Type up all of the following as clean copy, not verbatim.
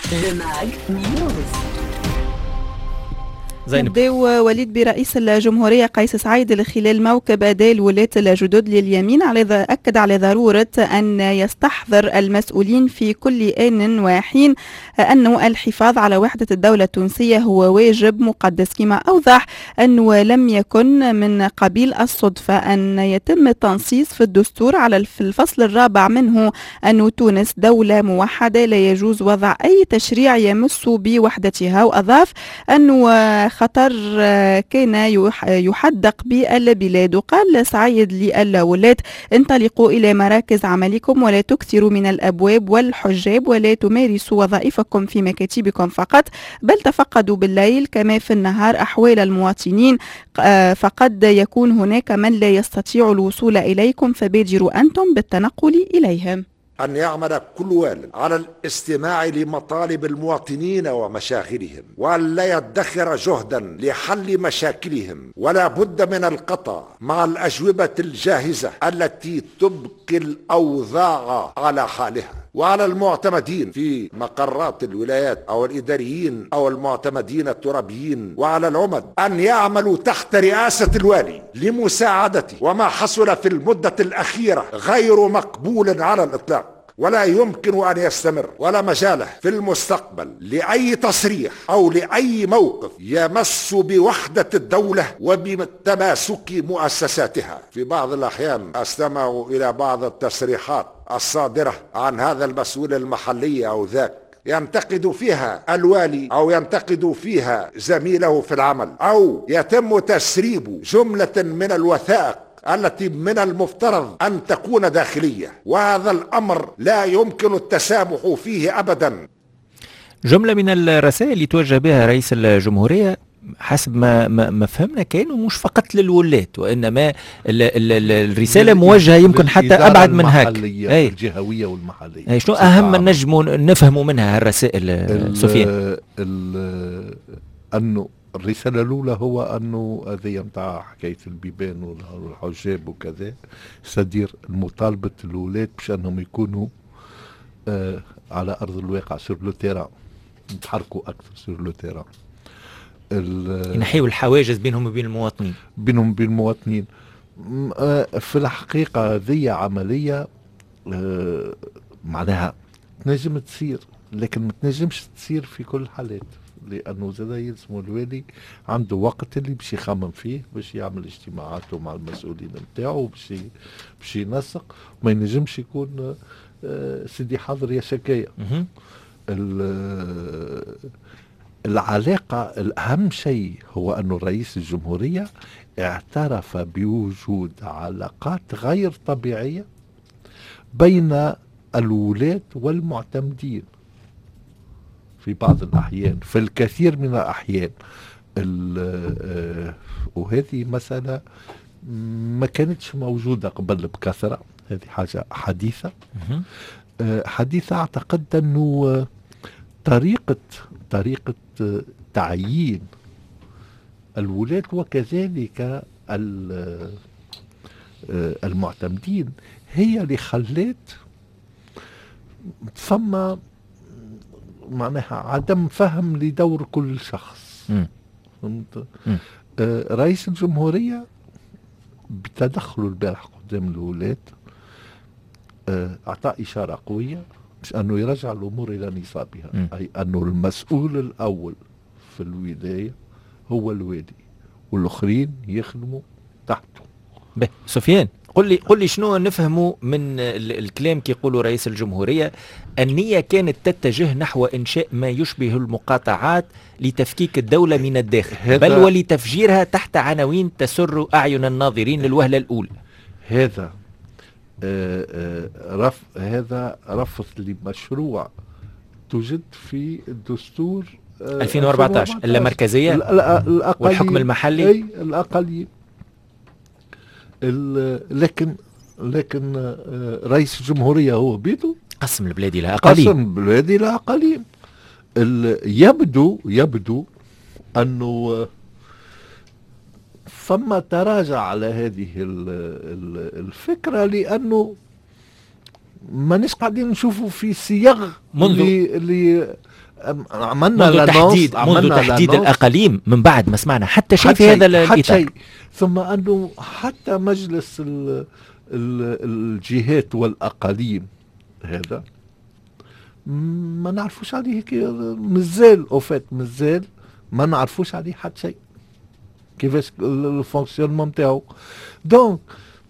Le Mag News. نبداو وليد برئيس الجمهورية قيس سعيد خلال موكب أداء الولاة الجدد لليمين أكد على ضرورة أن يستحضر المسؤولين في كل آن وحين أن الحفاظ على وحدة الدولة التونسية هو واجب مقدس، كما أوضح أنه لم يكن من قبيل الصدفة أن يتم التنصيص في الدستور على في الفصل الرابع منه أن تونس دولة موحدة لا يجوز وضع أي تشريع يمس بوحدتها، وأضاف أنه خطر كان يحدق بالبلاد. وقال سعيد للولاة: انطلقوا إلى مراكز عملكم ولا تكثروا من الأبواب والحجاب ولا تمارسوا وظائفكم في مكاتبكم فقط، بل تفقدوا بالليل كما في النهار أحوال المواطنين، فقد يكون هناك من لا يستطيع الوصول إليكم فبادروا أنتم بالتنقل إليهم. أن يعمل كل والد على الاستماع لمطالب المواطنين ومشاغلهم، وأن لا يدخر جهدا لحل مشاكلهم، ولا بد من القطع مع الأجوبة الجاهزة التي تبقي الأوضاع على حالها. وعلى المعتمدين في مقرات الولايات أو الإداريين أو المعتمدين الترابيين وعلى العمد أن يعملوا تحت رئاسة الوالي لمساعدته، وما حصل في المدة الأخيرة غير مقبول على الإطلاق، ولا يمكن أن يستمر ولا مجاله في المستقبل لأي تصريح أو لأي موقف يمس بوحدة الدولة وبتماسك مؤسساتها. في بعض الأحيان أستمع إلى بعض التصريحات الصادرة عن هذا المسؤول المحلي أو ذاك، ينتقد فيها الوالي أو ينتقد فيها زميله في العمل، أو يتم تسريب جملة من الوثائق التي من المفترض أن تكون داخلية، وهذا الأمر لا يمكن التسامح فيه أبدا. جملة من الرسائل اللي توجه بها رئيس الجمهورية حسب ما فهمنا كانوا مش فقط للولاة، وإنما الرسالة موجهة يمكن حتى أبعد من هيك، الجهوية والمحلية. شنو أهم نجم نفهموا منها الرسائل سفيان؟ أنه الرسالة الأولى هو أنه هذه متاع حكاية البيبان والحجاب وكذا سدير المطالبة الولاة باش أنهم يكونوا على أرض الواقع سور لو تيران، يتحركوا أكثر سور لو تيران، ينحيوا الحواجز بينهم وبين المواطنين. في الحقيقة هذه عملية معناها تنجم تصير، لكن ما تنجمش تصير في كل الحالات، لأنه زاد يلزم الوالي عنده وقت اللي باش يخمم فيه، باش يعمل اجتماعاته مع المسؤولين نتاعو، باش ينسق، ما ينجمش يكون سيدي حاضر يا شكاية. العلاقة الأهم شيء هو أنه رئيس الجمهورية اعترف بوجود علاقات غير طبيعية بين الولاة والمعتمدين في بعض الأحيان، في الكثير من الأحيان. وهذه مسألة ما كانتش موجودة قبل بكثرة، هذه حاجة حديثة. حديثة. أعتقد أنه طريقة تعيين الولاة وكذلك المعتمدين هي اللي خلت ثم معناها عدم فهم لدور كل شخص. رئيس الجمهورية بتدخله البارح قدام الولاة أعطى إشارة قوية مش أنه يرجع الأمور إلى نصابها، أي أنه المسؤول الأول في الولاية هو الوالي والآخرين يخدموا تحته. سفيان، قل لي شنو نفهموا من الكلام كي يقولوا رئيس الجمهورية؟ النية كانت تتجه نحو إنشاء ما يشبه المقاطعات لتفكيك الدولة من الداخل، بل ولتفجيرها تحت عناوين تسر أعين الناظرين للوهلة الأولى. هذا رفض لمشروع توجد في الدستور 2014 اللامركزية والحكم المحلي. الأقلية. لكن رئيس الجمهورية هو بيده قسم البلاد إلى أقاليم. يبدو أنه ثم تراجع على هذه الفكرة، لأنه مانيش قاعدين نشوفوا في صيغ اللي عملنا منذ تحديد الأقاليم من بعد ما سمعنا حتى شيء في هذا الإطار. ثم أنه حتى مجلس الجهات والأقاليم هذا ما نعرفوش عليه مازال ما نعرفوش عليه حتى شيء كيفاش الفونكسيونمون نتاعو. دونك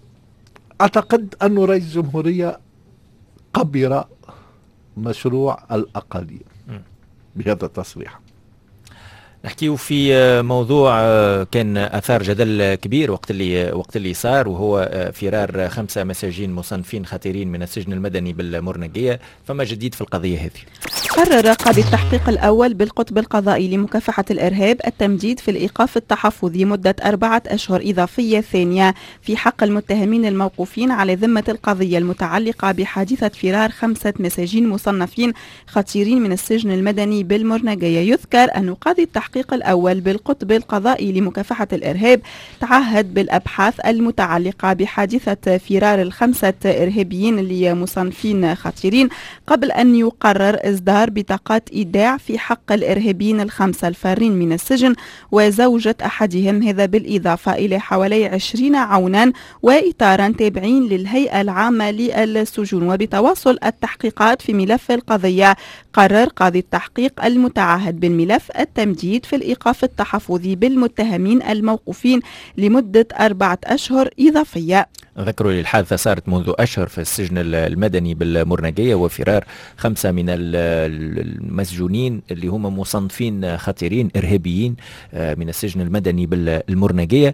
أعتقد أنه رئيس الجمهورية قبل مشروع الأقاليم بهذا التصريح. نحكيه في موضوع كان أثار جدل كبير وقت اللي صار، وهو فرار 5 مساجين مصنفين خطيرين من السجن المدني بالمرنقية. فما جديد في القضية هذه؟ قرر قاضي التحقيق الأول بالقطب القضائي لمكافحة الإرهاب التمديد في الإيقاف التحفظي مدة 4 أشهر إضافية ثانية في حق المتهمين الموقوفين على ذمة القضية المتعلقة بحادثة فرار 5 مساجين مصنفين خطيرين من السجن المدني بالمرنقية. يذكر أن قاضي التحقيق الأول بالقطب القضائي لمكافحة الإرهاب تعهد بالأبحاث المتعلقة بحادثة فرار 5 إرهابيين لمصنفين خطيرين قبل أن يقرر إصدار بطاقات إيداع في حق الإرهابيين 5 الفارين من السجن وزوجة أحدهم، هذا بالإضافة إلى حوالي 20 عونا وإطارا تابعين للهيئة العامة للسجون. وبتواصل التحقيقات في ملف القضية قرر قاضي التحقيق المتعهد بالملف التمديد في الإيقاف التحفظي بالمتهمين الموقوفين لمدة 4 أشهر إضافية. ذكروا لي الحادثة صارت منذ أشهر في السجن المدني بالمرنقية، وفرار 5 من المسجونين اللي هم مصنفين خطيرين إرهابيين من السجن المدني بالمرنقية.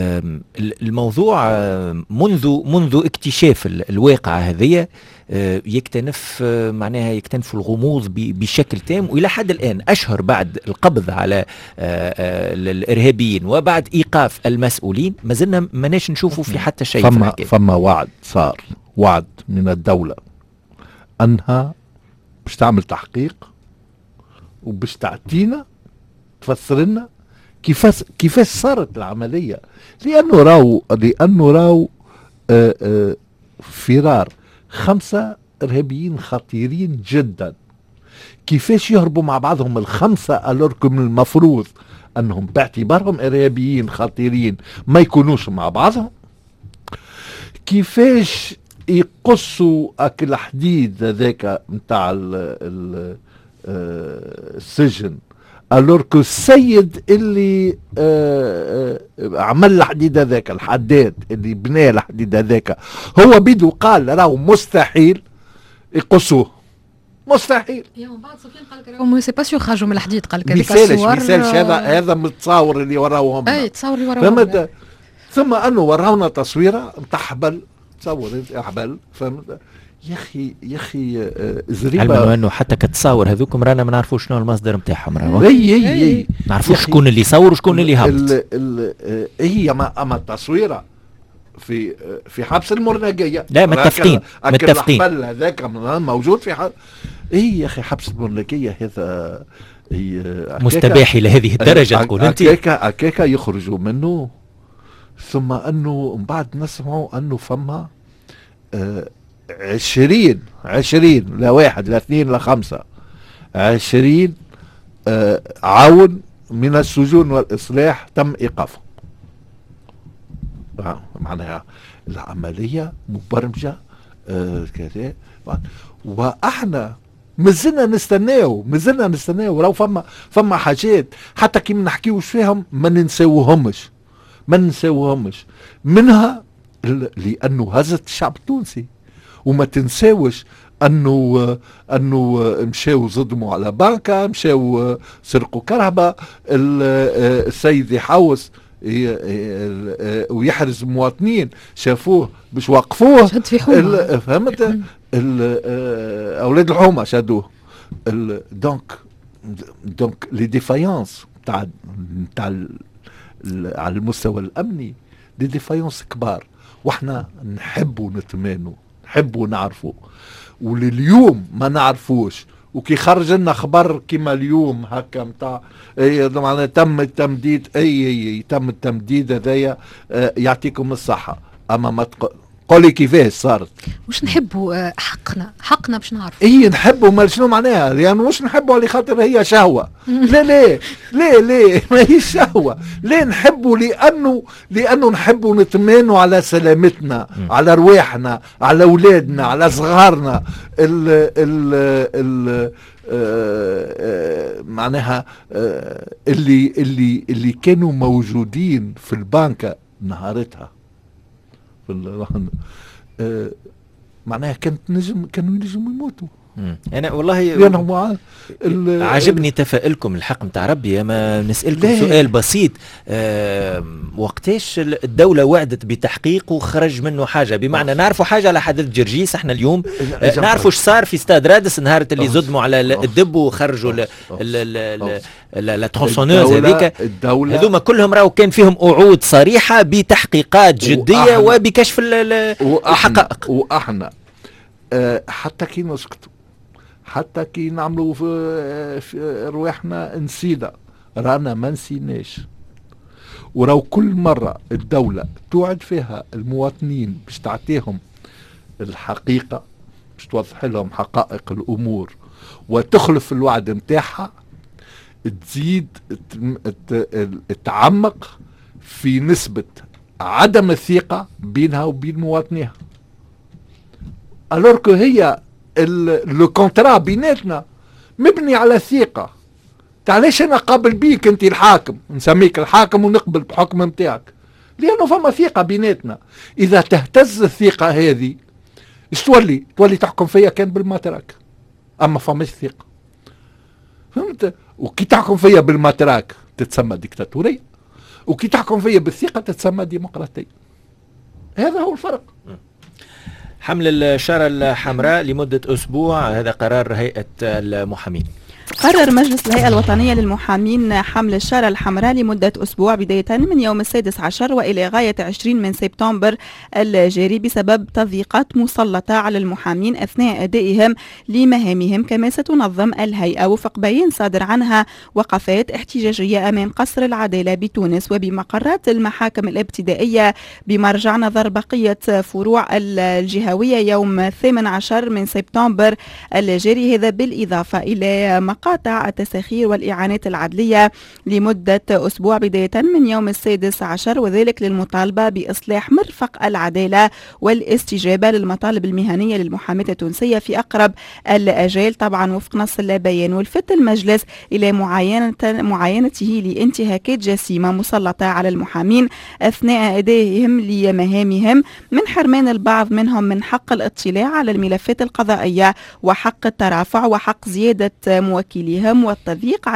الموضوع منذ اكتشاف الواقعة هذه يكتنف الغموض بشكل تام، وإلى حد الآن أشهر بعد القبض على الإرهابيين وبعد إيقاف المسؤولين ما زلنا ماناش نشوفوا في حتى شيء. فما وعد من الدولة أنها باش تعمل تحقيق وباش تعطينا تفسر لنا كيفاش صارت العملية، لأنه راو فرار 5 إرهابيين خطيرين جدا. كيفاش يهربوا مع بعضهم ال5 ألوركم المفروض أنهم باعتبارهم إرهابيين خطيرين ما يكونوش مع بعضهم؟ كيفاش يقصوا أكل حديد ذاك متاع السجن ألوركو السيد اللي عمل الحديد هذاك، الحداد اللي بنى الحديد هذاك هو بيدو قال راهو مستحيل يقصوه، مستحيل. من بعد سفيان قال لك راهو سي با سيغ خرجوا من الحديد، قال لك مثالش هذا متصور اللي وراوهم. اي تصور اللي وراوهم. ثم انه وراونا تصويره نتاع حبل، تصور حبل، فهمت يا اخي زريبه. علما انه حتى كتصاور هذوكم رانا ما نعرفوش شنو المصدر نتاعهم، راهو اي نعرفوش شكون اللي يصور وشكون اللي هبط. هي اما التصويره في حبس المرنقية، لا متفقين الحبل هذاك موجود في يا اخي حبس المرنقية هذا مستباحي لهذه الدرجة تقول انت؟ أكيكا يخرجوا منه. ثم انه من بعد نسمعوا انه فما 20 لا 1 لا 2 لا 5 20 عون من السجون والإصلاح تم إيقافهم. معناها العملية مبرمجة كذا، واحنا مازلنا نستناو راهو فما حاجات حتى كي نحكيوش فيهم ما ننساوهمش منها لانه هزت الشعب التونسي. وما تنساوش انه مشاو صدموا على بنكة، مشاو سرقوا كهرباء، السيد يحوس ويحرز مواطنين شافوه باش وقفوه، فهمت؟ اولاد الحومه شادوه. دونك لي ديفايونس تاع على المستوى الامني دي ديفايونس كبار، واحنا نحبوا نتمانوا، نحبوا نعرفوا، ولليوم ما نعرفوش. وكي خرج لنا خبر كما اليوم هكا متاع معناها تم التمديد، تم التمديد هذايا، يعطيكم الصحة. اما ما قولي كيفاش صارت. مش نحبوا حقنا باش نعرف. اي نحبوا، ما شنو معناها؟ لأنه يعني مش نحبوا على خاطر هي شهوة. لا لا لا لا ما هي شهوة. لا نحبوا لأنه نحبوا نتمنوا على سلامتنا، على رواحنا، على أولادنا، على صغارنا. معناها اللي كانوا موجودين في البنكة نهارتها معناها كانوا ينجموا يموتوا. انا والله عجبني تفاؤلكم الحق متاع ربي. اما نسالكم سؤال بسيط، وقتاش الدوله وعدت بتحقيق وخرج منه حاجه؟ بمعنى نعرفوا حاجه على حدث جرجيس احنا اليوم، نعرفوا ايش صار في استاد رادس نهار اللي زدموا على الدب وخرجوا لا ترونسونوز هذيك. هذوما كلهم راهو كان فيهم وعود صريحه بتحقيقات جديه وبكشف الحقائق. واحنا حتى كي نسكتوا، حتى كي نعملوا في رواحنا نسينا، رانا ما نسيناش. ورو كل مرة الدولة توعد فيها المواطنين باش تعطيهم الحقيقة، باش توضح لهم حقائق الأمور وتخلف الوعد متاعها، تزيد تعمق في نسبة عدم الثقة بينها وبين مواطنيها. الوركو هي لو كونترا بيناتنا مبني على الثقة. تعليش انا قابل بيك انت الحاكم، نسميك الحاكم ونقبل بحكم متاعك، لانه فما ثقة بيناتنا. اذا تهتز الثقة هذه ايش تولي تحكم فيا كان بالماتراك، اما فماش ثقة، فهمت؟ وكي تحكم فيا بالماتراك تتسمى ديكتاتورية، وكي تحكم فيا بالثقة تتسمى ديمقراطية. هذا هو الفرق. حمل الشارة الحمراء لمدة أسبوع، هذا قرار هيئة المحامين. قرر مجلس الهيئة الوطنية للمحامين حمل الشارة الحمراء لمدة أسبوع بداية من يوم 16 وإلى غاية 20 من سبتمبر الجاري بسبب تضييقات مسلطة على المحامين أثناء أدائهم لمهامهم. كما ستنظم الهيئة وفق بيان صادر عنها وقفات احتجاجية أمام قصر العدالة بتونس وبمقرات المحاكم الابتدائية بمرجع نظر بقية فروع الجهوية يوم 18 من سبتمبر الجاري، هذا بالإضافة إلى مقاطع التساخير والإعانات العدلية لمدة أسبوع بداية من يوم 16، وذلك للمطالبة بإصلاح مرفق العدالة والاستجابة للمطالب المهنية للمحاماة التونسية في أقرب الأجال، طبعا وفق نص البيان. والفت المجلس إلى معاينته لانتهاكات جسيمة مسلطة على المحامين أثناء أدائهم لمهامهم، من حرمان البعض منهم من حق الاطلاع على الملفات القضائية وحق الترافع وحق زيارة موكليهم والتضييق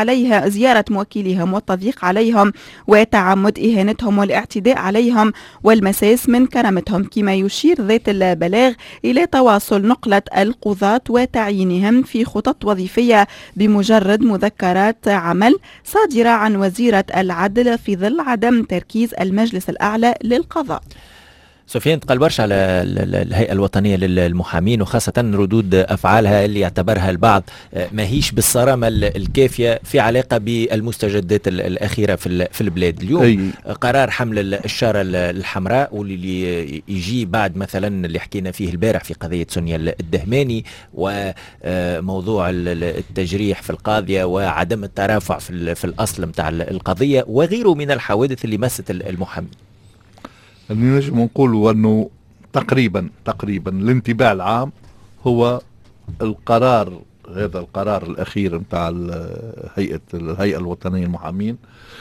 عليهم وتعمد إهانتهم والاعتداء عليهم والمساس من كرامتهم. كما يشير ذات البلاغ إلى تواصل نقلة القضاة وتعيينهم في خطط وظيفية بمجرد مذكرات عمل صادرة عن وزيرة العدل في ظل عدم تركيز المجلس الأعلى للقضاء. سفيان، تقال برشا على الهيئة الوطنية للمحامين وخاصة ردود أفعالها اللي يعتبرها البعض ماهيش بالصرامة الكافية في علاقة بالمستجدات الأخيرة في البلاد. اليوم قرار حمل الشارة الحمراء واللي يجي بعد مثلا اللي حكينا فيه البارح في قضية سونيا الدهماني وموضوع التجريح في القاضية وعدم الترافع في الأصل متاع القضية وغيره من الحوادث اللي مست المحامين. اللي نجم نقوله أنه تقريبا الانتباه العام هو القرار، هذا القرار الأخير متاع الهيئة الوطنية للمحامين.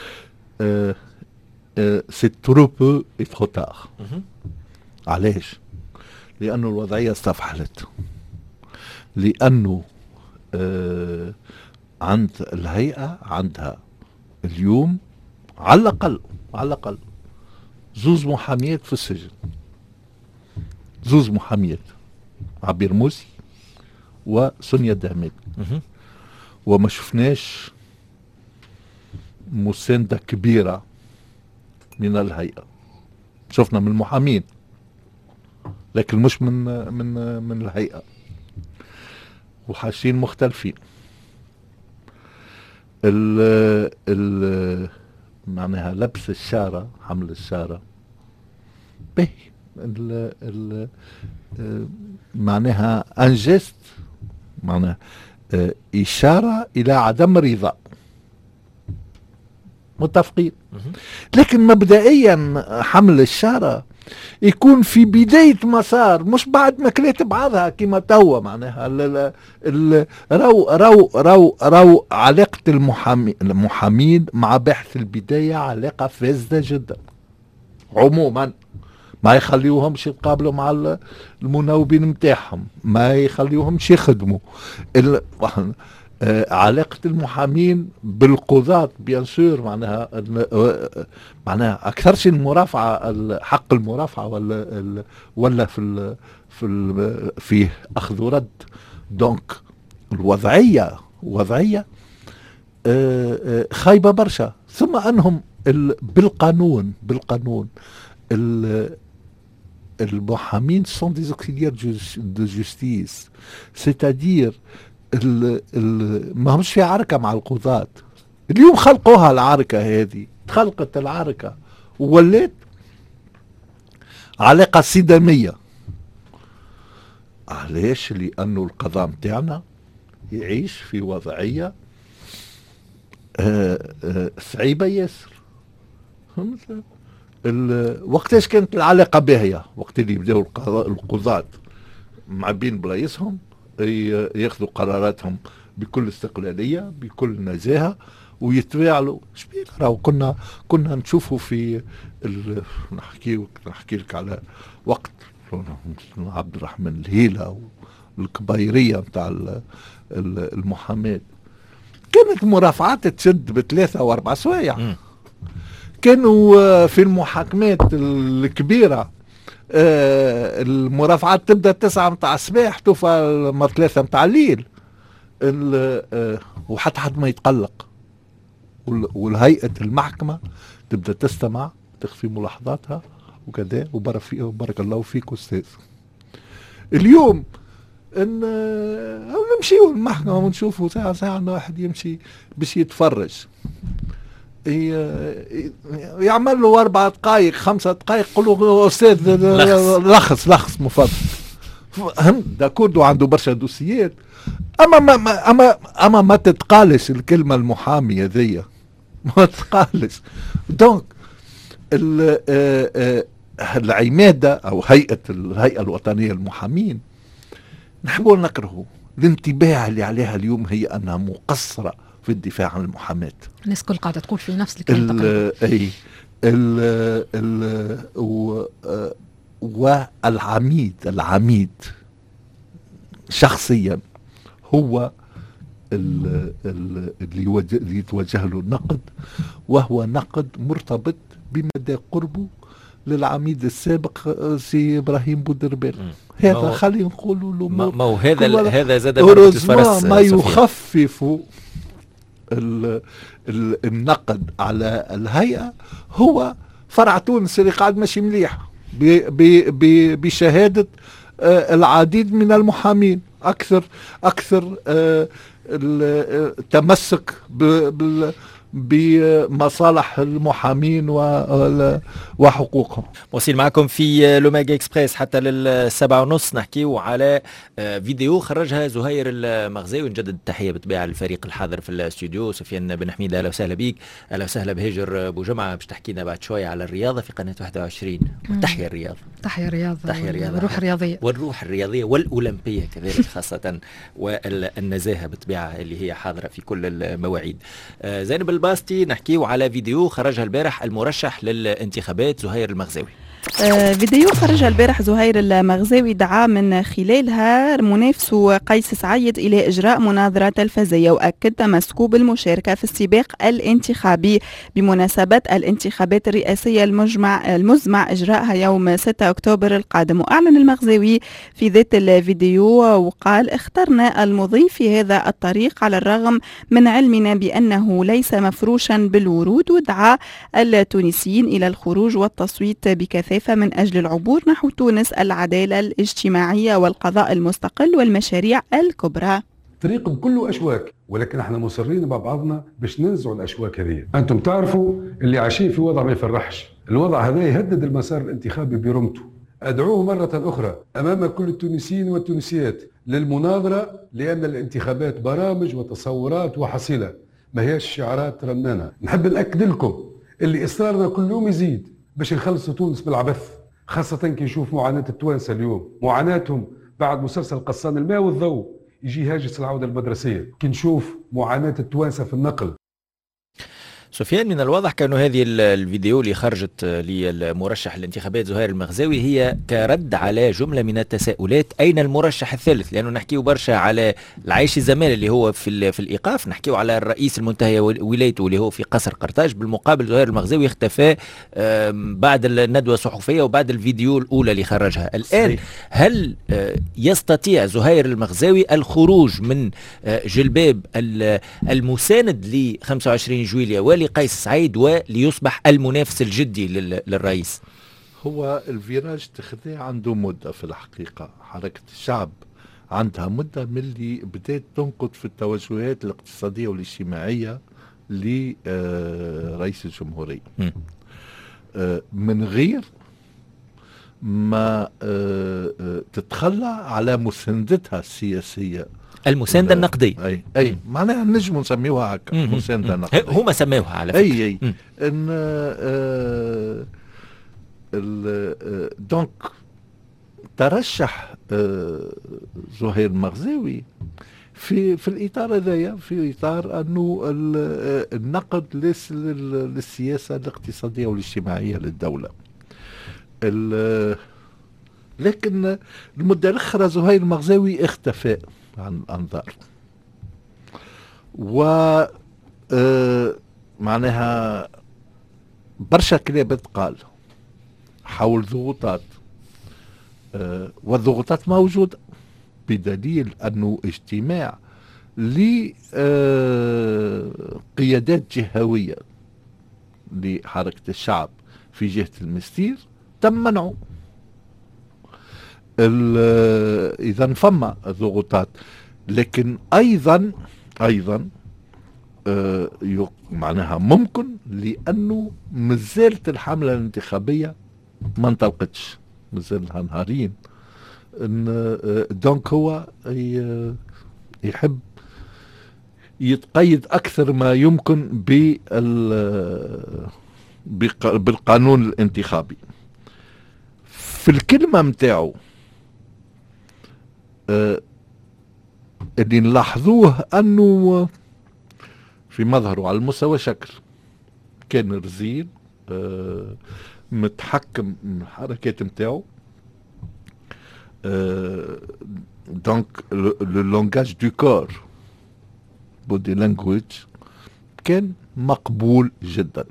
سي ترو بو اي ترو تار. علاش؟ لأنه الوضعية استفحلت، لأنه عند الهيئة عندها اليوم على الأقل زوز محاميات في السجن، زوز محاميات، عبير موسي وسونيا الدهماني، وما شفناش مساندة كبيرة من الهيئة. شفنا من المحامين لكن مش من الهيئة، وحاشين مختلفين. معناها لبس الشارة، حمل الشارة به معناها انجست، معناها إشارة إلى عدم رضا. متفقين. لكن مبدئيا حمل الشارة يكون في بداية مسار، مش بعد ما كليت بعضها كما توا. معناها رو علاقة المحامين مع باحث البداية علاقة فاسدة جدا عموما. ما يخليوهمش يتقابلوا مع المناوبين متاعهم، ما يخليوهمش يخدموا. علاقة المحامين بالقضاة بيان سور، معناها أكثر شيء المرافعة، حق المرافعة ولا في أخذ ورد. دونك الوضعية خايبة برشا. ثم أنهم بالقانون المحامين sont des auxiliaires de justice, c'est-à-dire ما همش في عركة مع القضاة. اليوم خلقوها العركة هذه، تخلقت العركة وولات علاقة صدامية. علاش؟ لأنه القضاء متاعنا يعيش في وضعية صعيبة ياسر. وقتاش كانت العلاقة باهية؟ وقت اللي بدأوا القضاة معبين بلايصهم ياخذوا قراراتهم بكل استقلالية بكل نزاهة ويتفاعلوا. شبيك راهو كنا نشوفوا في نحكي لك على وقت عبد الرحمن الهيلة والكبايرية متاع المحاماة، كانت مرافعات تشد بثلاثة و4 سوايع. كانوا في المحاكمات الكبيرة المرافعات تبدأ 9 متاع الصباح توفى 3 متاع الليل، وحتى حد ما يتقلق. والهيئة المحكمة تبدأ تستمع، تخفي ملاحظاتها وكذا. وبارك الله فيك أستاذ. اليوم نمشيو المحكمة ونشوفوا ساعة واحد يمشي باش يتفرج، يعمل له 4 دقائق 5 دقائق يقول له أستاذ لخص مفضل. فهمت؟ داكوردو عنده برشا دوسيات. أما ما تتقالش الكلمة المحامي هذيا، ما تتقالش. دونك العمادة أو الهيئة الوطنية للمحامين نحبوا نكرهوا الانتباه اللي عليها اليوم، هي أنها مقصرة في الدفاع عن المحاماة. الناس كل قاعدة تقول في نفس الكلام. والعميد شخصيا هو اللي يتوجه له النقد، وهو نقد مرتبط بمدى قربه للعميد السابق سي إبراهيم بودربيل. هذا خلينا نقولوا له ما هو هذا زاد الفرس ما يخفف النقد على الهيئة. هو فرع تونس اللي قاعد ماشي مليح بشهادة العديد من المحامين، أكثر التمسك بمصالح المحامين وحقوقهم. وصل معكم في لوماجي اكسبريس حتى 7:30 نحكيو على فيديو خرجها زهير المغزاوي. نجدد التحيه بالطبيعه للفريق الحاضر في الاستوديو. سفيان بن حميد اهلا وسهلا بيك. اهلا وسهلا بهاجر بوجمعه باش تحكينا بعد شويه على الرياضه في قناه 21. تحيه الرياضه، تحيه الرياضه والروح الرياضيه والروح الرياضيه والاولمبيه كذلك خاصه، والنزاهه بالطبيعه اللي هي حاضره في كل المواعيد. زينب الباستي نحكيو على فيديو خرجها البارح المرشح للانتخابات زهير المغزاوي. فيديو خرج البارح زهير المغزاوي دعا من خلالها منافسه قيس سعيد إلى إجراء مناظرة تلفزية، وأكد تمسكه بالمشاركة في السباق الانتخابي بمناسبة الانتخابات الرئاسية المزمع إجراءها يوم 6 أكتوبر القادم. وأعلن المغزاوي في ذات الفيديو وقال: اخترنا المضي في هذا الطريق على الرغم من علمنا بأنه ليس مفروشا بالورود، ودعا التونسيين إلى الخروج والتصويت بكثافة من أجل العبور نحو تونس العدالة الاجتماعية والقضاء المستقل والمشاريع الكبرى. طريق بكله أشواك، ولكن احنا مصرين مع بعضنا باش ننزعوا الأشواك هذه. أنتم تعرفوا اللي عايشين في وضع ما يفرحش، الوضع هذا يهدد المسار الانتخابي برمته. أدعوه مرة أخرى أمام كل التونسيين والتونسيات للمناظرة، لأن الانتخابات برامج وتصورات وحصيلة، ما هيش شعارات رنانة. نحب نأكد لكم اللي إصرارنا كل يوم يزيد باش نخلصوا تونس بالعبث، خاصة كي نشوف معاناة التوانسة اليوم، معاناتهم بعد مسلسل قصان الماء والضوء يجي هاجس العودة المدرسية، كي نشوف معاناة التوانسة في النقل. سفيان، من الواضح كأنه هذه الفيديو اللي خرجت للمرشح الانتخابات زهير المغزاوي هي كرد على جملة من التساؤلات. أين المرشح الثالث؟ لأنه نحكيه برشا على العيش الزمان اللي هو في الإيقاف، نحكيه على الرئيس المنتهي ولايته اللي هو في قصر قرطاج. بالمقابل زهير المغزاوي اختفى بعد الندوة الصحفية وبعد الفيديو الأولى اللي خرجها. الآن هل يستطيع زهير المغزاوي الخروج من جلباب المساند ل 25 جويلية قيس سعيد وليصبح المنافس الجدي للرئيس؟ هو الفيراج تخذيه عنده مدة في الحقيقة. حركة الشعب عندها مدة من اللي بدأت تنقد في التوجهات الاقتصادية والاجتماعية لرئيس الجمهورية من غير ما تتخلى على مساندتها السياسية، المساندة النقدية. أي معناها نجم نسميوها هكا مساندة نقدية. هما سموها على فكرة. ان دونك ترشح زهير المغزاوي في الإطار هذايا، في إطار أنه النقد للسياسة الاقتصادية والاجتماعية للدولة. لكن المدة الأخرى زهير المغزاوي اختفى عن الأنظار، و معناها برشا كلام قال حول ضغوطات، والضغوطات موجودة، بدليل أنه اجتماع لقيادات جهوية لحركة الشعب في جهة المستير تم منعه. إذا فما ضغوطات، لكن أيضا معناها ممكن، لأنه مازالت الحملة الانتخابية ما انطلقتش، مازالها نهارين. دونك هو يحب يتقيد أكثر ما يمكن بالقانون الانتخابي. في الكلمة متاعه اللي نلاحظوه أنه في مظهره على المستوى شكل كان رزين، متحكم من الحركات متاعه. دونك لو لونغاج دو كور بودي لانجويج كان مقبول جدا.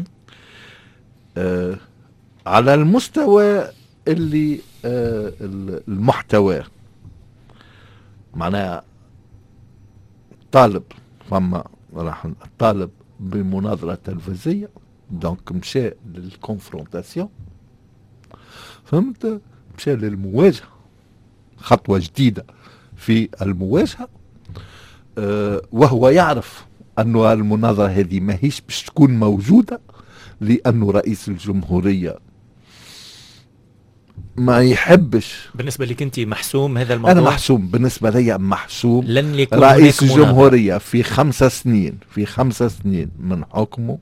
على المستوى اللي المحتوى، معناها طالب، فما راح طالب بمناظرة تلفزية، دونك مشى للكونفرونتاسيون، فهمت، مشى للمواجهة، خطوة جديدة في المواجهة. وهو يعرف أنه المناظرة هذه ماهيش باش تكون موجودة، لأنه رئيس الجمهورية ما يحبش. بالنسبة لك أنت محسوم هذا الموضوع؟ أنا محسوم، بالنسبة لي محسوم. لن يكون رئيس الجمهورية في 5 سنين من حكمه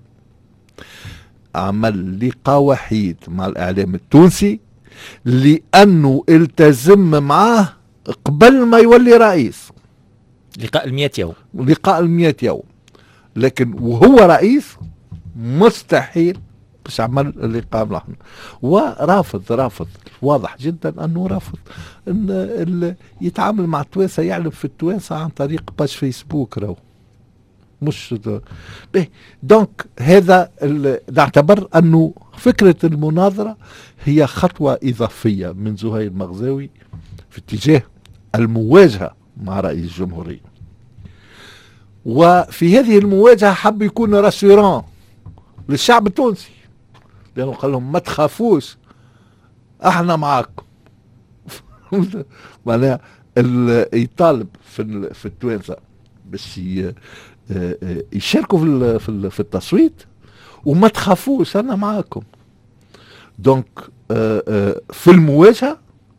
عمل لقاء وحيد مع الإعلام التونسي، لأنه التزم معاه قبل ما يولي رئيس. لقاء 100 يوم. لقاء 100 يوم، لكن وهو رئيس مستحيل باش عمل اللقاء معنا. ورافض واضح جدا انه رافض ان يتعامل مع التوانسه، يعلم في التوانسه عن طريق باج فيسبوك، راهو مش دونك هذا نعتبر انه فكره المناظره هي خطوه اضافيه من زهير المغزاوي في اتجاه المواجهه مع رئيس الجمهوريه. وفي هذه المواجهه حب يكون راسيوران للشعب التونسي، لأنه قال لهم ما تخافوش احنا معاكم. معناها يطالب في التوانسة باش يشاركوا في التصويت، وما تخافوش انا معاكم. دونك في المواجهة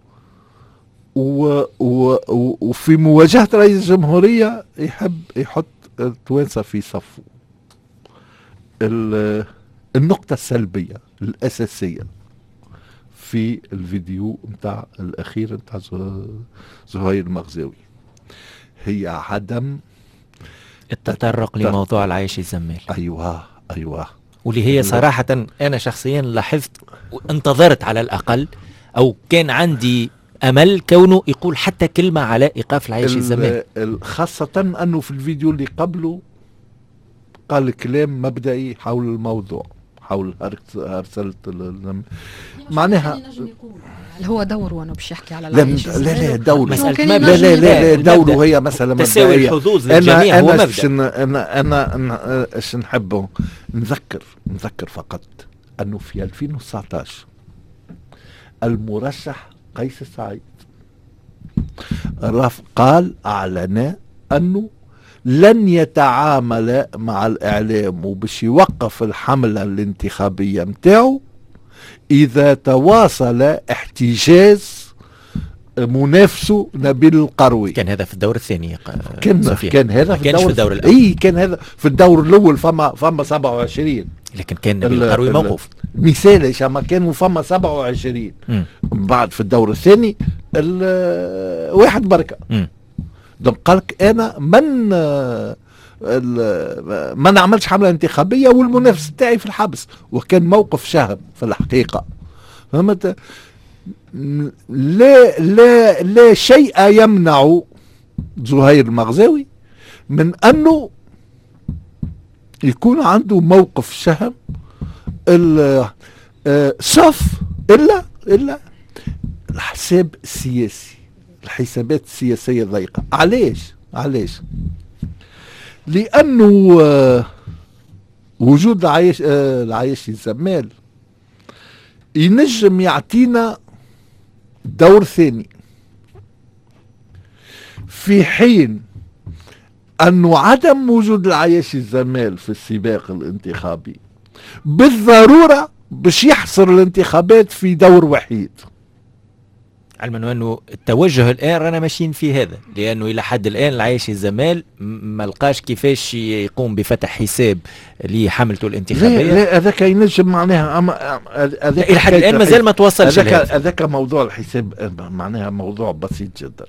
وفي مواجهة رئيس الجمهورية يحب يحط التوانسة في صفه. النقطة السلبية الأساسية في الفيديو متاع الأخير متاع زهير المغزاوي هي عدم التطرق لموضوع العايش الزمال. أيوة واللي هي صراحة أنا شخصيا لاحظت وانتظرت على الأقل، أو كان عندي أمل كونه يقول حتى كلمة على إيقاف العايش الزمال، خاصة أنه في الفيديو اللي قبله قال كلام مبدئي حول الموضوع، حول هرسلة معناها هو دور وانا باش يحكي على العيش. لا دوره لا دوره هي مسألة تساوي الحظوظ للجميع هو مبدأ. أنا ايش نحبه نذكر فقط أنه في 2019 المرشح قيس سعيد أعلن أنه لن يتعامل مع الإعلام وبش يوقف الحملة الانتخابية متاعه إذا تواصل احتجاز منافسه نبيل القروي. كان هذا في الدور الثاني كان هذا في الدور الأول. كان هذا في الدور الأول فما 27، لكن كان نبيل القروي موقوف مثالي ما كانوا فما 27. بعد في الدور الثاني واحد بركة. دونك قالك انا ما نعملش حملة انتخابية والمنافس تاعي في الحبس، وكان موقف شهم في الحقيقة. فهمت؟ لا شيء يمنع زهير المغزاوي من انه يكون عنده موقف شهم صف الا الحساب السياسي، الحسابات السياسية ضيقة. علاش؟ لأنه وجود العايشي الزمال ينجم يعطينا دور ثاني، في حين أنه عدم وجود العايشي الزمال في السباق الانتخابي بالضرورة باش يحصر الانتخابات في دور وحيد. علما انه التوجه الان رانا ماشيين في هذا، لانه الى حد الان العايشي الزمال ما لقاش كيفاش يقوم بفتح حساب لحملته الانتخابيه. لا هذاك ينجم معناها الى حد الان مازال ما توصلش. هذاك موضوع الحساب معناها موضوع بسيط جدا.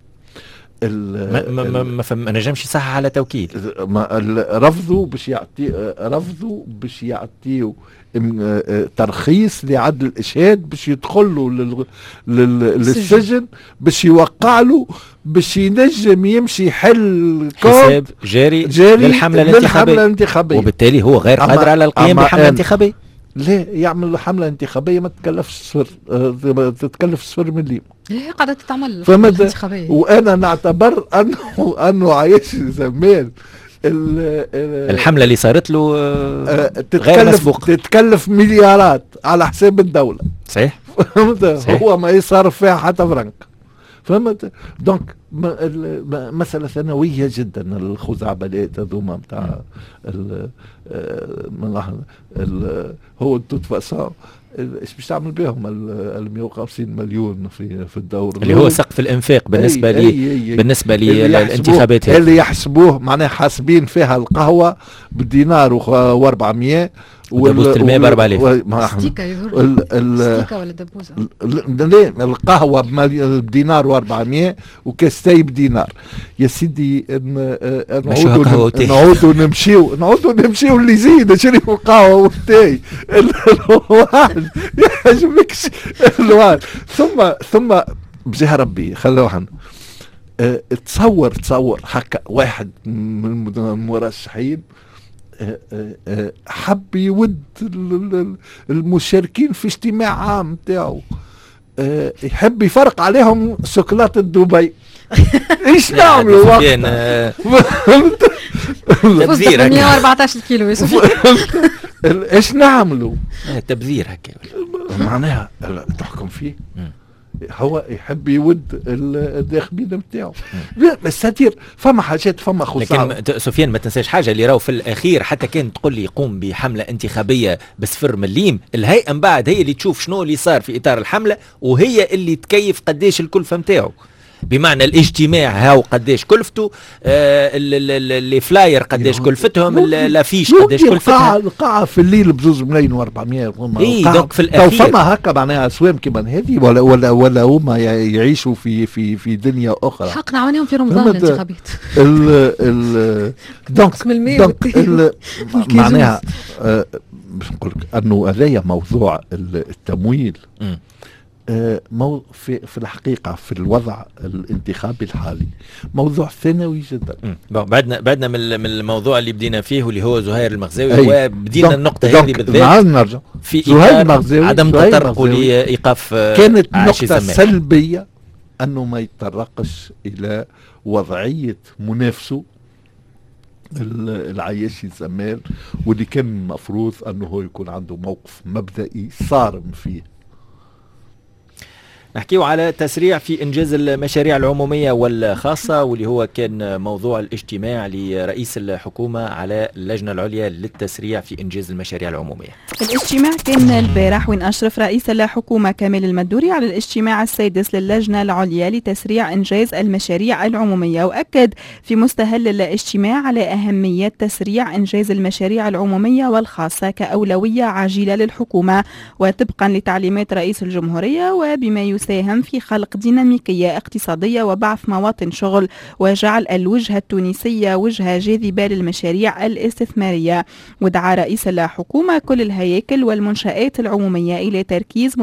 ما نجمش يصحح على توكيد. رفضوا باش يعطيوا ترخيص لعدل الاشهاد باش يدخل له للسجن، باش يوقع له، باش ينجم يمشي يحل حساب جاري للحملة الانتخابية، وبالتالي هو غير قادر على القيام بحملة انتخابية. لا يعمل حملة انتخابية ما تكلفش صفر، تتكلف صفر مليون. ليه قاعدة تتعمل حملة انتخابية؟ وانا نعتبر انه عايش زمان الحملة اللي صارت له غير مسبوقة، تتكلف مليارات على حساب الدولة. صحيح. هو ما يصرف فيها حتى فرنك. فهمت؟ دونك مسألة ثانوية جدا الخزعبلات هذوما نتاع هو توت فاسون ايش باش تعمل بهم ال 150 مليون في الدور اللي هو سقف الانفاق بالنسبه بالنسبه للانتخابات اللي يحسبوه معناه حاسبين فيها القهوه بالدينار و400 ودبوزة الماء ب 4000. ستيكا ولا دبوزة؟ لا القهوة بدينار و400 وكاستي بدينار. يا سيدي نعودوا نمشيو اللي يزيد نشريو القهوة والتاي الوان يعجبكش الوان. ثم بجاه ربي خلوها تصور هكا واحد من المرشحين حب يود المشاركين في اجتماع عام تاعو، يحب يفرق عليهم شوكولاتة دبي. ايش نعملوا وقت تبذير 114 كيلو يا سفيان. ايش نعملوا تبذير هكا معناها تحكم فيه هو يحب يود الناخبين نتاعو. لا الساتير فما حاجات فما خصوصا. لكن سفيان ما تنساش حاجه اللي راهو في الاخير حتى كان تقول لي يقوم بحمله انتخابيه بصفر مليم، الهيئه من بعد هي اللي تشوف شنو اللي صار في اطار الحمله وهي اللي تكيف قداش الكلفه نتاعو. بمعنى الاجتماع هاو قداش كلفته، اللي فلاير قداش كلفتهم، الافيش قداش كلفتها. القاعة في الليل ب2 ملايين و400. اي دوك في الاخير فما هكا معناها اسوام كيما هذه ولا هما يعيشوا في دنيا اخرى. حقنا عونهم في رمضان الانتخابات. دونك معناها باش نقول لك انه هذايا موضوع التمويل في الحقيقة في الوضع الانتخابي الحالي موضوع ثانوي جدا. بعدنا من الموضوع اللي بدينا فيه واللي هو زهير المغزاوي، وبدينا النقطة هذه بالذات نرجع في زهير المغزاوي عدم تطرق لإيقاف كانت نقطة سلبية أنه ما يتطرقش إلى وضعية منافسه العياشي الزمال، واللي كان المفروض أنه هو يكون عنده موقف مبدئي صارم فيه. نحكيو على تسريع في إنجاز المشاريع العمومية والخاصة، واللي هو كان موضوع الاجتماع لرئيس الحكومة على اللجنة العليا للتسريع في إنجاز المشاريع العمومية. الاجتماع كان البارح وين أشرف رئيس الحكومة كامل المدوري على الاجتماع السادس للجنة العليا لتسريع إنجاز المشاريع العمومية، وأكد في مستهل الاجتماع على أهمية تسريع إنجاز المشاريع العمومية والخاصة كأولوية عاجلة للحكومة، وطبقا لتعليمات رئيس الجمهورية، وبما يساهم في خلق ديناميكية اقتصادية وبعث مواطن شغل وجعل الوجهة التونسية وجهة جاذبة للمشاريع الاستثمارية. ودعا رئيس الحكومة كل الهياكل والمنشآت العمومية إلى تركيز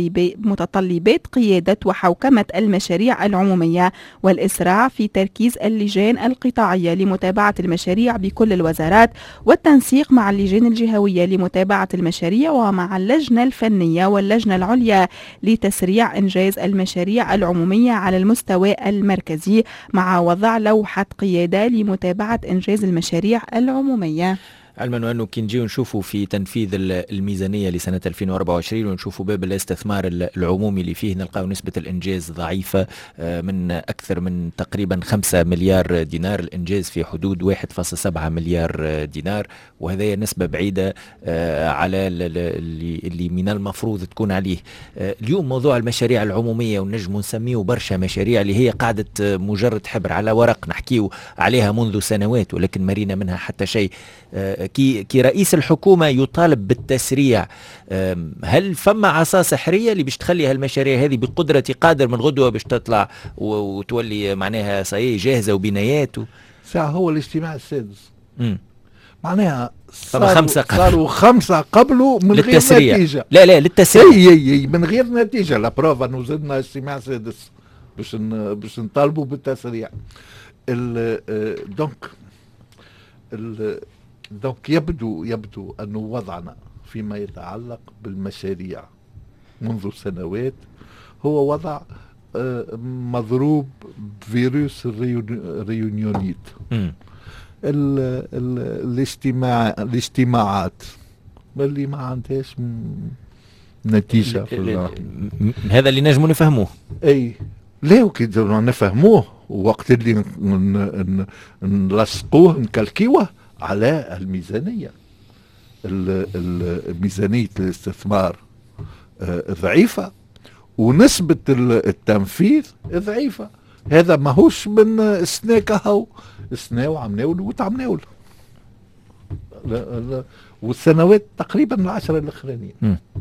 متطلبات قيادة وحوكمة المشاريع العمومية والإسراع في تركيز اللجان القطاعية لمتابعة المشاريع بكل الوزارات، والتنسيق مع اللجان الجهوية لمتابعة المشاريع ومع اللجنة الفنية واللجنة العليا لتسريع إنجاز المشاريع العمومية على المستوى المركزي، مع وضع لوحة قيادة لمتابعة إنجاز المشاريع العمومية. علما أنه كي نجيو نشوفوا في تنفيذ الميزانية لسنة 2024 ونشوفوا باب الاستثمار العمومي اللي فيه نلقاو نسبة الإنجاز ضعيفة من أكثر من تقريبا 5 مليار دينار، الإنجاز في حدود 1.7 مليار دينار، وهذه نسبة بعيدة على اللي من المفروض تكون عليه. اليوم موضوع المشاريع العمومية ونجم نسميه برشا مشاريع اللي هي قاعدة مجرد حبر على ورق نحكيو عليها منذ سنوات ولكن مرينا منها حتى شيء. كي رئيس الحكومة يطالب بالتسريع، هل فما عصا سحرية اللي باش تخلي هالمشاريع هذه بقدرة قادر من غدوة باش تطلع وتولي معناها صحيح جاهزة وبنايات ساعة هو الاجتماع السادس معناها صاروا 5 قبله من للتسريع. غير نتيجة. لا للتسريع اي من غير نتيجة. لا بروفا نزلنا اجتماع سادس باش نطالبوا بالتسريع. دونك يبدو أنه وضعنا فيما يتعلق بالمشاريع منذ سنوات هو وضع مضروب بفيروس الريونيونيت. الاجتماعات اللي ما عندهاش نتيجة هذا اللي نجموا نفهموه. اي لا وكي نفهموه وقت اللي نلصقوه نكلكيوه على الميزانية. ميزانية الاستثمار ضعيفة ونسبة التنفيذ ضعيفة. هذا ماهوش من سنة كهو سنة وعمناول وتعمناول والسنوات تقريبا 10 الأخرانية.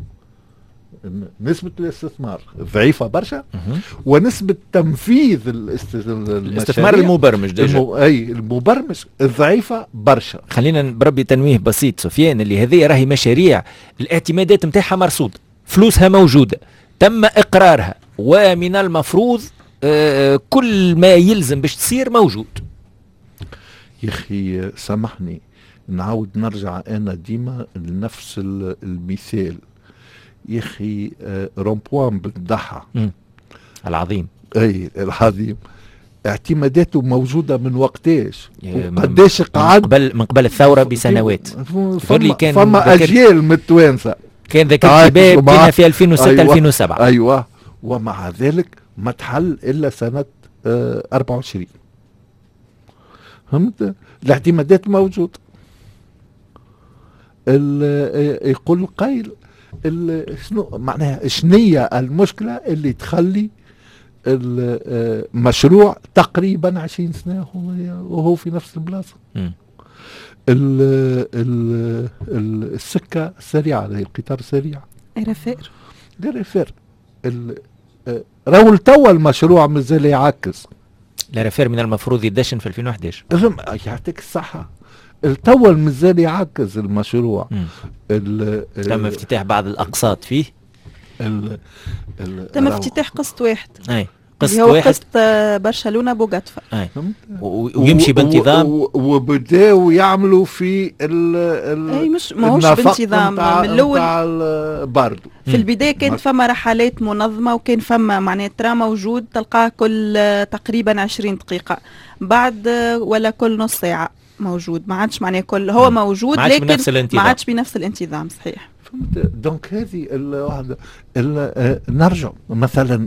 نسبة الاستثمار ضعيفة برشا ونسبة تنفيذ الاستثمار المبرمج المبرمج ضعيفة برشا. خلينا بربي تنويه بسيط سفيان، اللي هذه راهي مشاريع الاعتمادات متاعها مرصودة، فلوسها موجودة، تم إقرارها، ومن المفروض كل ما يلزم باش تصير موجود. يا أخي سامحني نعاود نرجع أنا ديما لنفس المثال. يا أخي رومبوان بالضحى العظيم العظيم اعتماداته موجودة من وقتاش وقداش قعد من قبل الثورة بسنوات. فما أجيال من التوانسة كان ذاك الشباب كنا في 2006 2007 أيوة ومع ذلك ما تحل إلا سنة 24. فهمت؟ الاعتمادات موجود. يقول قيل شنو معناها شنية المشكلة اللي تخلي المشروع تقريبا 20 سنة وهو في نفس البلاصة. السكة السريعة، القطار السريع ريفير راهو توا المشروع مازال يعكس. ريفير من المفروض يدشن في 2011. يعطيك الصحة. التوا مازال يعكس المشروع. تم افتتاح بعض الأقساط فيه. تم افتتاح قسط واحد. أي قسط هو واحد. قسط برشلونة بوغاتفا. ويمشي بانتظام. وبداوا يعملوا في اي مش ماهوش بانتظام من الاول برضو. في البداية كانت فما رحلات منظمة وكان فما معناها ترى موجود تلقاه كل تقريبا 20 دقيقة، بعد ولا كل نص ساعة موجود، ما عادش معناها كل هو موجود لكن ما عادش بنفس الانتظام. صحيح. فهمت؟ دونك هذه نرجع مثلا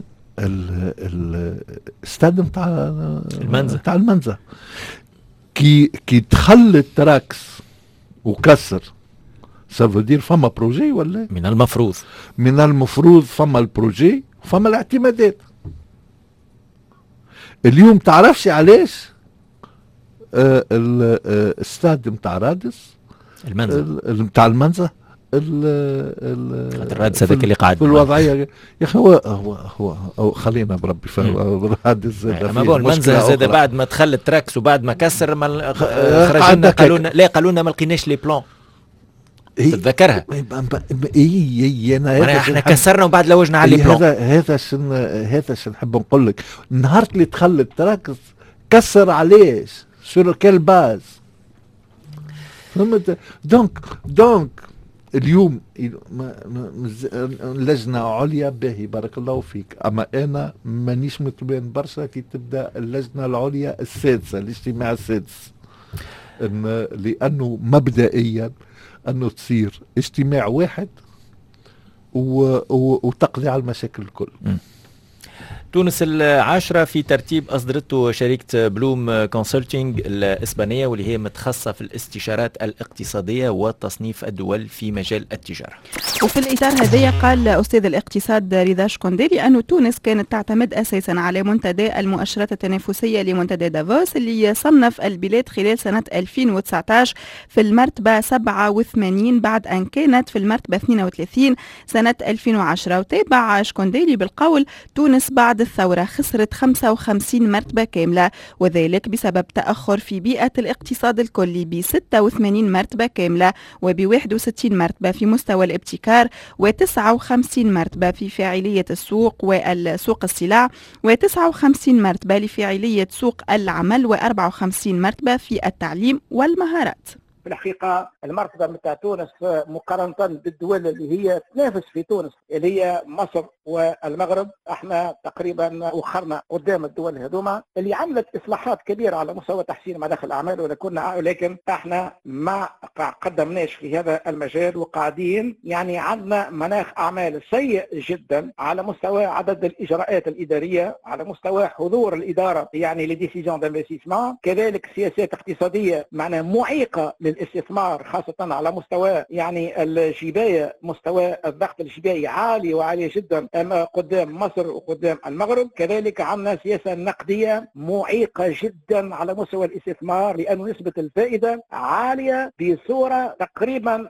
الاستاد نتاع المنزه كي دخل التراكس وكسر سافودير فما بروجي ولا من المفروض فما البروجي فما الاعتمادات. اليوم تعرفش علاش الاستاد نتاع رادس نتاع المنزه الرادس هذاك اللي قاعد في الوضعيه يا اخي هو خلينا بربي الرادس زاد ما بقول المنزه زاد بعد ما دخل التراكس وبعد ما كسر خرجنا قالوا لنا ما لقيناش لي بلان تتذكرها. احنا كسرنا وبعد لوجنا على لي بلان. هذا شنو نحب نقول لك. النهار اللي دخل التراكس كسر عليش سور كيل باز. فهمت؟ دونك اليوم لجنة عليا باهي بارك الله فيك، اما انا مانيش مطمئن برشا كي تبدا اللجنة العليا السادسة الاجتماع السادس، لانه مبدئيا انه تصير اجتماع واحد وتقضي على المشاكل الكل. تونس 10 في ترتيب أصدرته شركة بلوم كونسلتينج الإسبانية واللي هي متخصصة في الاستشارات الاقتصادية وتصنيف الدول في مجال التجارة. وفي الإطار هذا قال أستاذ الاقتصاد رضا شكونديري أن تونس كانت تعتمد أساسا على منتدى المؤشرات التنافسية لمنتدى دافوس اللي صنف البلاد خلال سنة 2019 في المرتبة 87 بعد أن كانت في المرتبة 32 سنة 2010. وتابع شكونديري بالقول تونس بعد الثورة خسرت 55 مرتبة كاملة، وذلك بسبب تأخر في بيئة الاقتصاد الكلي ب 86 مرتبة كاملة وب 61 مرتبة في مستوى الابتكار و59 مرتبة في فاعلية السوق والسوق السلع و59 مرتبة لفاعلية سوق العمل و54 مرتبة في التعليم والمهارات. في الحقيقة المرتبة متاع تونس مقارنة بالدول اللي هي تنافس في تونس اللي هي مصر والمغرب، احنا تقريبا وخرنا قدام الدول هذوما اللي عملت اصلاحات كبيرة على مستوى تحسين مناخ الاعمال، ولكن احنا ما قدمناش في هذا المجال وقاعدين يعني عندنا مناخ اعمال سيء جدا على مستوى عدد الاجراءات الادارية، على مستوى حضور الادارة يعني لي ديسيزيون دانفستيسمون، كذلك سياسات اقتصادية معناها معيقة الاستثمار خاصة على مستوى يعني الجباية، مستوى الضغط الجبائي عالي وعالي جدا أما قدام مصر وقدام المغرب. كذلك عندنا سياسة نقدية معيقة جدا على مستوى الاستثمار لأن نسبة الفائدة عالية بصورة تقريبا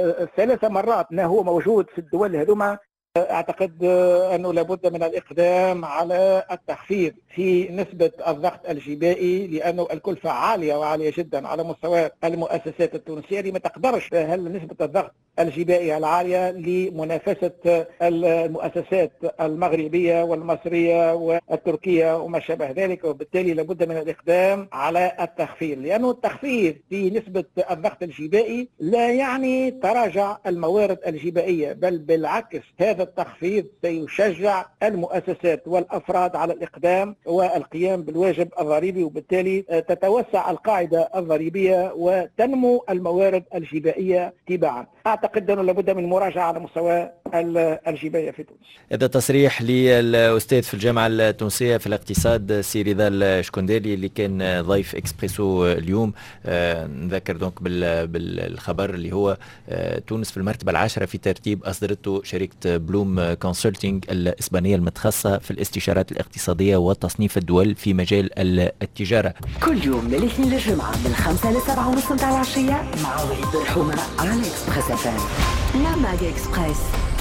3 مرات ما هو موجود في الدول هذوما. أعتقد أنه لابد من الإقدام على التخفيض في نسبة الضغط الجبائي لأنه الكلفة عالية وعالية جدا على مستوى المؤسسات التونسية اللي ما تقدرش هل نسبة الضغط الجبائي العالية لمنافسة المؤسسات المغربية والمصرية والتركية وما شابه ذلك، وبالتالي لابد من الإقدام على التخفيض لأنه التخفيض في نسبة الضغط الجبائي لا يعني تراجع الموارد الجبائية، بل بالعكس هذا التخفيض سيشجع المؤسسات والأفراد على الإقدام والقيام بالواجب الضريبي، وبالتالي تتوسع القاعدة الضريبية وتنمو الموارد الجبائية تباعا. أعتقد أنه لابد من مراجعة على مستوى الجباية في تونس. هذا تصريح للأستاذ في الجامعة التونسية في الاقتصاد سي رضا الشكندالي اللي كان ضيف إكسبريسو اليوم. نذكر دونك بالخبر اللي هو تونس في المرتبة 10 في ترتيب أصدرته شركة بلوم كونسلتينج الإسبانية المتخصصة في الاستشارات الاقتصادية وتصنيف الدول في مجال التجارة. كل يوم من الاثنين للجمعة من 5 ل 7:30 متاع العشية مع وليد الحومة على إكسبريس FM. لا ماجي إكسبريس.